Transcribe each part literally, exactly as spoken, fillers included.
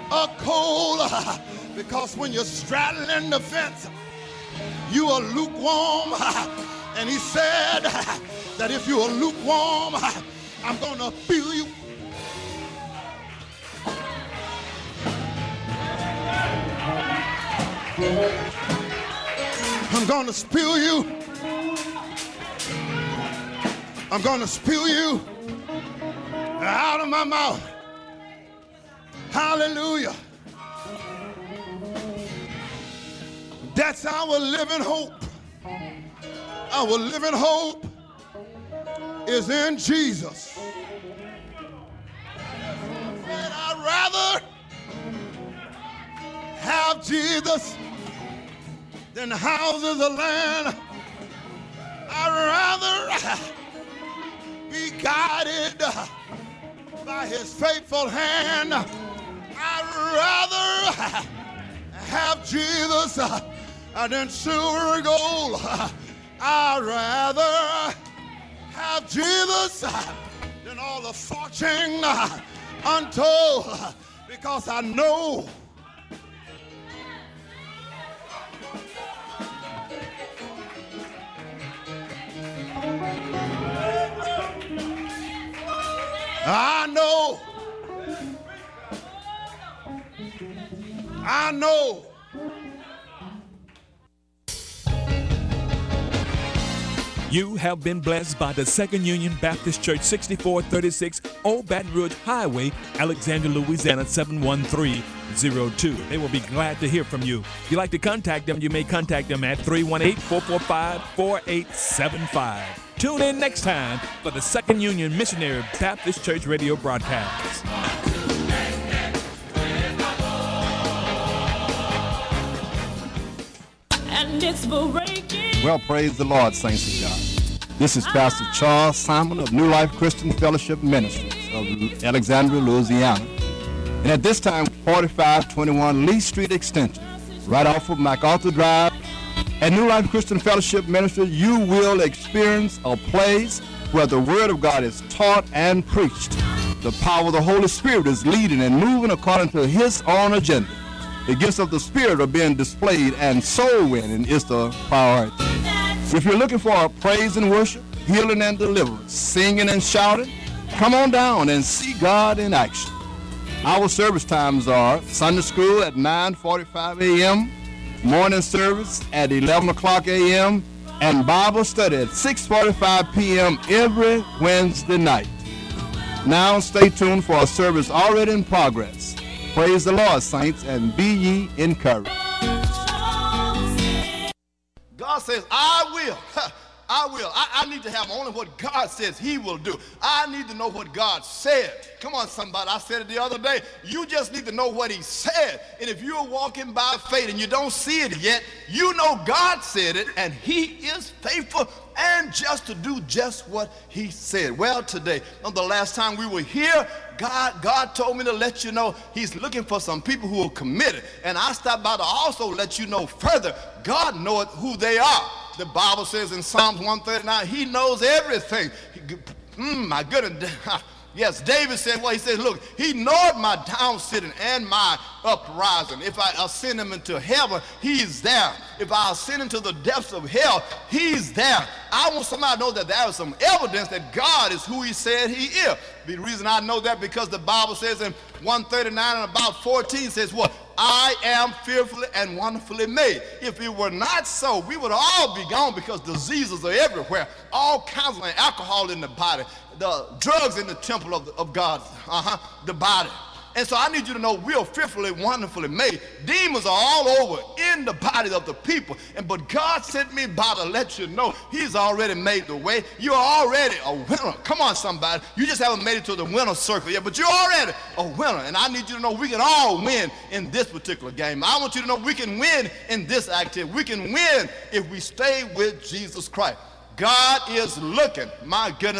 or cold, because when you're straddling the fence, you are lukewarm. And he said that if you are lukewarm, I'm going to fill you. I'm going to spill you. I'm going to spill you out of my mouth. Hallelujah. That's our living hope. Our living hope is in Jesus. And I'd rather have Jesus than houses of land. I'd rather be guided by his faithful hand. I'd rather have Jesus than silver and gold. I'd rather have Jesus than all the fortune untold, because I know I know I know You have been blessed by the Second Union Baptist Church, sixty-four thirty-six Old Baton Rouge Highway, Alexandria, Louisiana, seven one three zero two. They will be glad to hear from you. If you'd like to contact them, you may contact them at three one eight, four four five, four eight seven five. Tune in next time for the Second Union Missionary Baptist Church radio broadcast. And it's breaking. Well, praise the Lord, saints of God. This is Pastor Charles Simon of New Life Christian Fellowship Ministries of Alexandria, Louisiana. And at this time, forty-five twenty-one Lee Street Extension, right off of MacArthur Drive. At New Life Christian Fellowship Ministry, you will experience a place where the Word of God is taught and preached. The power of the Holy Spirit is leading and moving according to His own agenda. The gifts of the Spirit are being displayed, and soul winning is the priority. If you're looking for a praise and worship, healing and deliverance, singing and shouting, come on down and see God in action. Our service times are Sunday school at nine forty-five a.m., morning service at eleven o'clock a.m., and Bible study at six forty-five p.m. every Wednesday night. Now stay tuned for a service already in progress. Praise the Lord, saints, and be ye encouraged. God says, I will. I will. I, I need to have only what God says He will do. I need to know what God said. Come on, somebody. I said it the other day. You just need to know what He said. And if you're walking by faith and you don't see it yet, you know God said it, and He is faithful and just to do just what He said. Well, today, on the last time we were here, God, God told me to let you know He's looking for some people who are committed. And I stopped by to also let you know further, God knoweth who they are. The Bible says in Psalms one thirty-nine, He knows everything. He, mm, my goodness. Yes, David said, well, he said, look, He knoweth my down sitting and my uprising. If I ascend Him into heaven, He's there. If I ascend into the depths of hell, He's there. I want somebody to know that there is some evidence that God is who He said He is. The reason I know that because the Bible says in one thirty-nine and about fourteen says what? I am fearfully and wonderfully made. If it were not so, we would all be gone because diseases are everywhere. All kinds of alcohol in the body, the drugs in the temple of, the, of God, uh-huh, the body. And so I need you to know we are fearfully, wonderfully made. Demons are all over in the body of the people. And but God sent me by to let you know He's already made the way. You're already a winner. Come on, somebody. You just haven't made it to the winner circle yet, but you're already a winner. And I need you to know we can all win in this particular game. I want you to know we can win in this activity. We can win if we stay with Jesus Christ. God is looking, my goodness,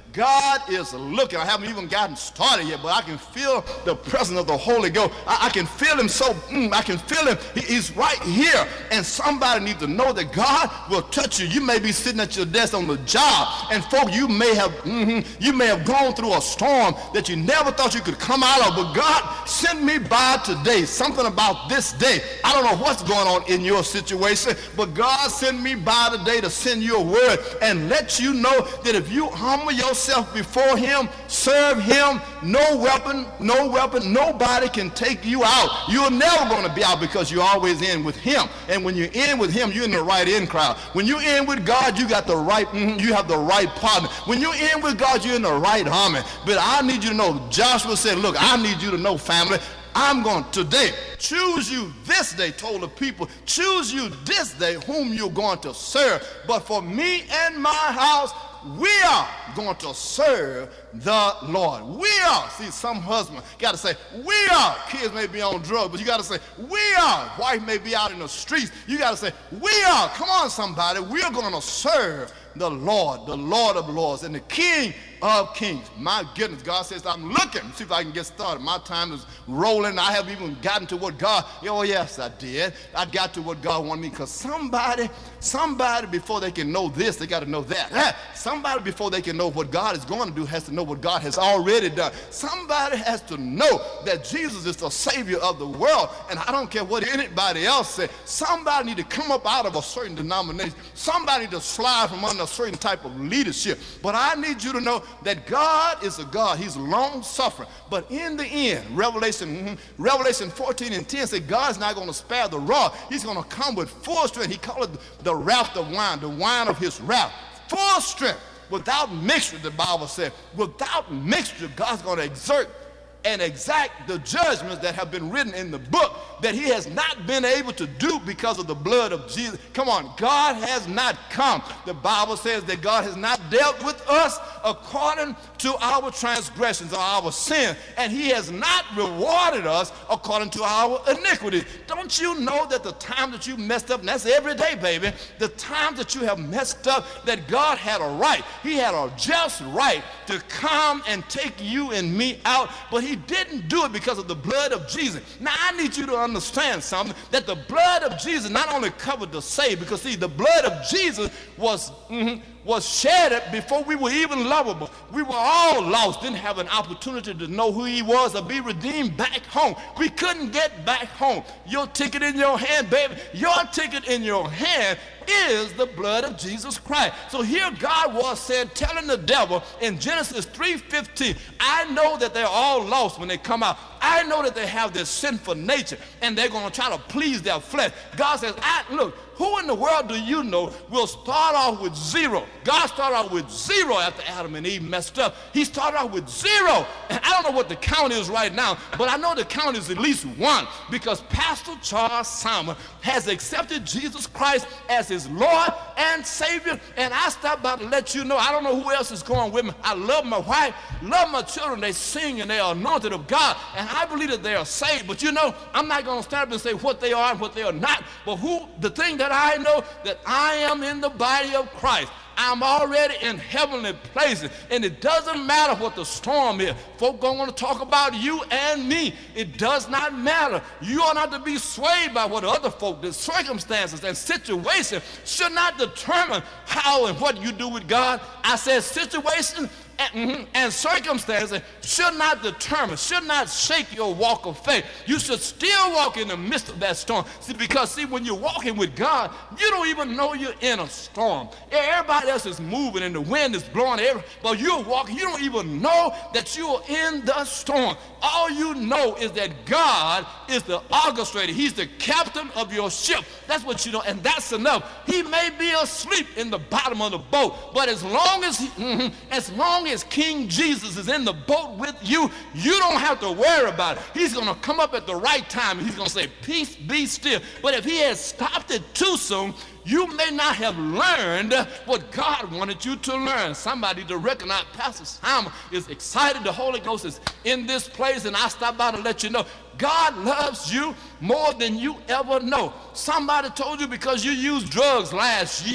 God is looking. I haven't even gotten started yet, but I can feel the presence of the Holy Ghost. I, I can feel him so, mm, I can feel him. He, he's right here. And somebody needs to know that God will touch you. You may be sitting at your desk on the job, and folks, you may have, mm-hmm, you may have gone through a storm that you never thought you could come out of, but God sent me by today. Something about this day. I don't know what's going on in your situation, but God sent me by today to send you a word and let you know that if you humble yourself before him, serve him, no weapon, no weapon, nobody can take you out. You're never going to be out because you're always in with him. And when you're in with him, you're in the right in crowd. When you're in with God, you got the right, mm, you have the right partner. When you're in with God, you're in the right army. But I need you to know, Joshua said, look, I need you to know, family, I'm going today, choose you this day, told the people, choose you this day whom you're going to serve. But for me and my house, we are going to serve the Lord. We are. See, some husbands got to say, we are. Kids may be on drugs, but you got to say, we are. Wife may be out in the streets. You got to say, we are. Come on, somebody. We are going to serve the Lord, the Lord of lords, and the King of kings. My goodness, God says, I'm looking. See if I can get started. My time is rolling. I haven't even gotten to what God, oh yes, I did. I got to what God wanted me, because somebody, somebody before they can know this, they got to know that. Somebody before they can know what God is going to do has to know what God has already done. Somebody has to know that Jesus is the Savior of the world, and I don't care what anybody else says. Somebody need to come up out of a certain denomination. Somebody need to slide from under a certain type of leadership. But I need you to know that God is a God. He's long-suffering. But in the end, Revelation, mm-hmm, Revelation fourteen and ten said God's not going to spare the rod. He's going to come with full strength. He called it the wrath of wine, the wine of his wrath. Full strength, without mixture, the Bible said. Without mixture, God's going to exert and exact the judgments that have been written in the book that he has not been able to do because of the blood of Jesus. Come on, God has not come. The Bible says that God has not dealt with us according to our transgressions or our sin, and he has not rewarded us according to our iniquity. Don't you know that the time that you messed up, and that's every day, baby, the time that you have messed up, that God had a right, he had a just right to come and take you and me out, but he didn't do it because of the blood of Jesus. Now, I need you to understand something, that the blood of Jesus not only covered the saved, because see, the blood of Jesus was, mm-hmm, was shed before we were even lovable. We were all lost, didn't have an opportunity to know who he was or be redeemed back home. We couldn't get back home. Your ticket in your hand, baby, your ticket in your hand is the blood of Jesus Christ. So here God was saying, telling the devil in Genesis three fifteen, I know that they're all lost when they come out. I know that they have this sinful nature and they're going to try to please their flesh. God says, I, look, who in the world do you know will start off with zero? God started off with zero after Adam and Eve messed up. He started off with zero. And I don't know what the count is right now, but I know the count is at least one, because Pastor Charles Simon has accepted Jesus Christ as his Lord and Savior. And I stopped by to let you know, I don't know who else is going with me. I love my wife, love my children. They sing and they are anointed of God. And I believe that they are saved. But you know, I'm not going to stand up and say what they are and what they are not. But who, the thing that I know, that I am in the body of Christ. I'm already in heavenly places, and it doesn't matter what the storm is. Folk are going to talk about you and me. It does not matter. You are not to be swayed by what other folk, the circumstances and situations should not determine how and what you do with God. I said situations and, mm-hmm, and circumstances should not determine, should not shake your walk of faith. You should still walk in the midst of that storm. See, because see, when you're walking with God, you don't even know you're in a storm. Everybody else is moving and the wind is blowing, every, but you're walking, you don't even know that you're in the storm. All you know is that God is the orchestrator. He's the captain of your ship. That's what you know, and that's enough. He may be asleep in the bottom of the boat, but as long as he, mm-hmm, as long as King Jesus is in the boat with you, you don't have to worry about it. He's going to come up at the right time and he's going to say, peace, be still. But if he has stopped it too soon, you may not have learned what God wanted you to learn. Somebody to recognize Pastor Simon is excited. The Holy Ghost is in this place, and I stopped by to let you know God loves you more than you ever know. Somebody told you because you used drugs last year,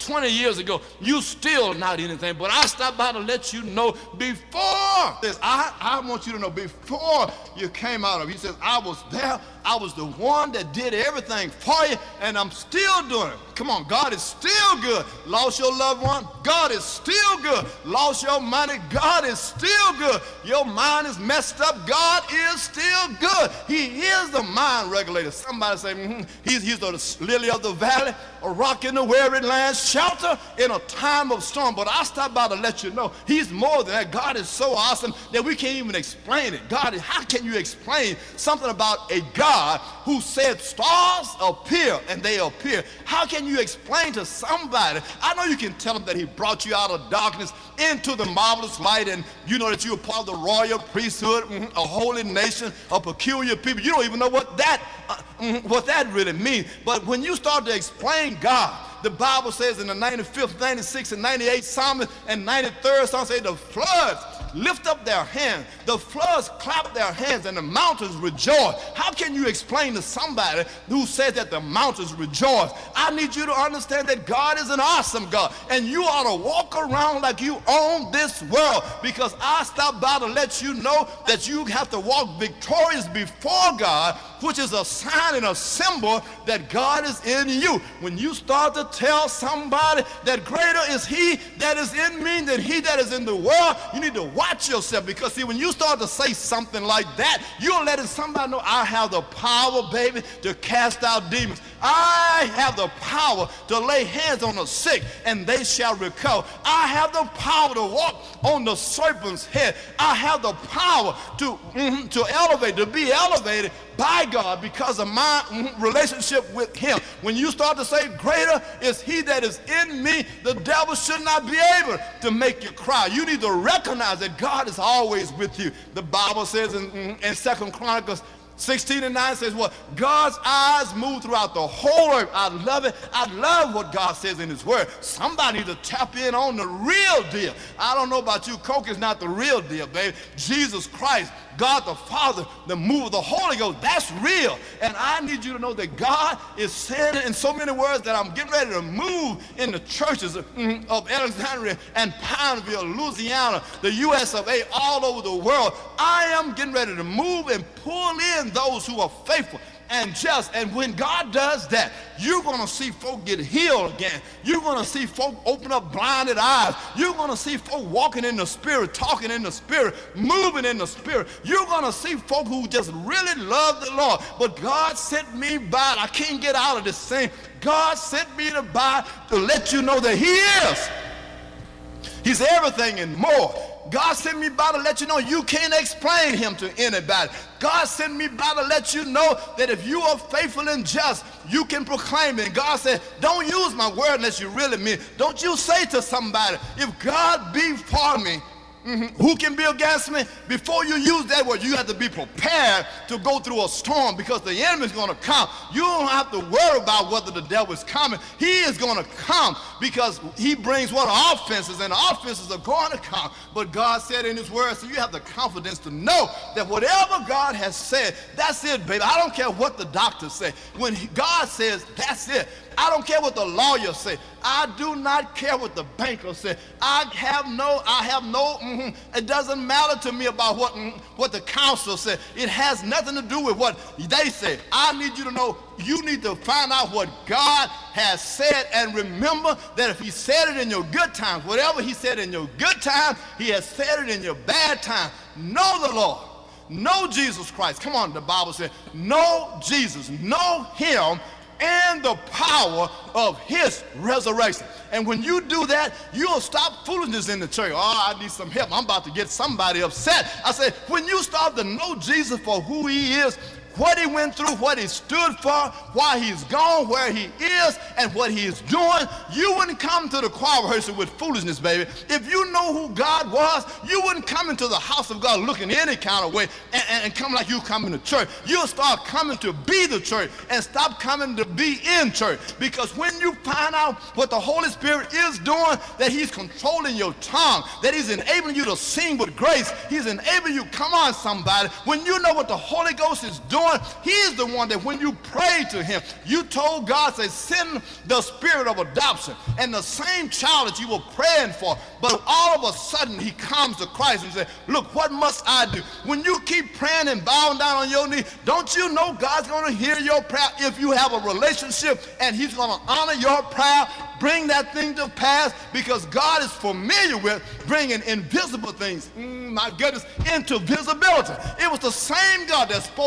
twenty years ago, you still not anything. But I stopped by to let you know before this. I, I want you to know before you came out of it. He says, I was there. I was the one that did everything for you, and I'm still doing it. Come on, God is still good. Lost your loved one? God is still good. Lost your money? God is still good. Your mind is messed up? God is still good. He is the mind regulator. Somebody say, mm-hmm. he's, he's the lily of the valley, a rock in the weary land, shelter in a time of storm. But I stopped by to let you know he's more than that. God is so awesome that we can't even explain it. God, how can you explain something about a God who said stars appear and they appear? How can you explain to somebody? I know you can tell them that he brought you out of darkness into the marvelous light, and you know that you are part of the royal priesthood, mm-hmm, a holy nation, a peculiar people. You don't even know what that uh, mm-hmm, what that really means. But when you start to explain God, the Bible says in the ninety-fifth, ninety-sixth, and ninety-eighth Psalm and ninety-third Psalm say the floods lift up their hands, the floods clap their hands, and the mountains rejoice. How can you explain to somebody who says that the mountains rejoice? I need you to understand that God is an awesome God, and you ought to walk around like you own this world, because I stopped by to let you know that you have to walk victorious before God, which is a sign and a symbol that God is in you. When you start to tell somebody that greater is he that is in me than he that is in the world, you need to watch yourself, because see, when you start to say something like that, you're letting somebody know I have the power, baby, to cast out demons. I have the power to lay hands on the sick and they shall recover. I have the power to walk on the serpent's head. I have the power to, mm-hmm, to elevate, to be elevated by God because of my mm, relationship with him. When you start to say greater is he that is in me, the devil should not be able to make you cry. You need to recognize that God is always with you. The Bible says in, in Second Chronicles sixteen and nine says what? God's eyes move throughout the whole earth. I love it. I love what God says in his word. Somebody to tap in on the real deal. I don't know about you. Coke is not the real deal, baby. Jesus Christ, God the Father, the move of the Holy Ghost, that's real. And I need you to know that God is saying in so many words that I'm getting ready to move in the churches of, mm, of Alexandria and Pineville, Louisiana, the U S of A, all over the world. I am getting ready to move and pull in those who are faithful and just. And when God does that, you're going to see folk get healed again. You're going to see folk open up blinded eyes. You're going to see folk walking in the Spirit, talking in the Spirit, moving in the Spirit. You're going to see folk who just really love the Lord. But God sent me by. I can't get out of this thing. God sent me to by to let you know that he is. He's everything and more. God sent me by to let you know you can't explain him to anybody. God sent me by to let you know that if you are faithful and just, you can proclaim it. And God said, don't use my word unless you really mean it. Don't you say to somebody, if God be for me, mm-hmm, who can be against me? Before you use that word, you have to be prepared to go through a storm, because the enemy is going to come. You don't have to worry about whether the devil is coming. He is going to come because he brings what offenses, and the offenses are going to come. But God said in his word, so you have the confidence to know that whatever God has said, that's it, baby. I don't care what the doctors say. When God says, that's it. I don't care what the lawyers say. I do not care what the banker say. I have no, I have no, mm-hmm, it doesn't matter to me about what, mm, what the council said. It has nothing to do with what they say. I need you to know, you need to find out what God has said, and remember that if he said it in your good times, whatever he said in your good times, he has said it in your bad times. Know the Lord. Know Jesus Christ. Come on, the Bible said, know Jesus. Know him and the power of his resurrection. And when you do that, you'll stop foolishness in the church. Oh, I need some help. I'm about to get somebody upset. I said, when you start to know Jesus for who he is, what he went through, what he stood for, why he's gone, where he is, and what he is doing, you wouldn't come to the choir rehearsal with foolishness, baby. If you know who God was, you wouldn't come into the house of God looking any kind of way and, and, and come like you coming to church. You'll start coming to be the church and stop coming to be in church. Because when you find out what the Holy Spirit is doing, that he's controlling your tongue, that he's enabling you to sing with grace, he's enabling you, come on somebody, when you know what the Holy Ghost is doing, Lord, he is the one that when you pray to him, you told God, say, send the spirit of adoption. And the same child that you were praying for, but all of a sudden he comes to Christ and says, look, what must I do? When you keep praying and bowing down on your knee, don't you know God's going to hear your prayer if you have a relationship, and he's going to honor your prayer, bring that thing to pass, because God is familiar with bringing invisible things, mm, my goodness, into visibility. It was the same God that spoke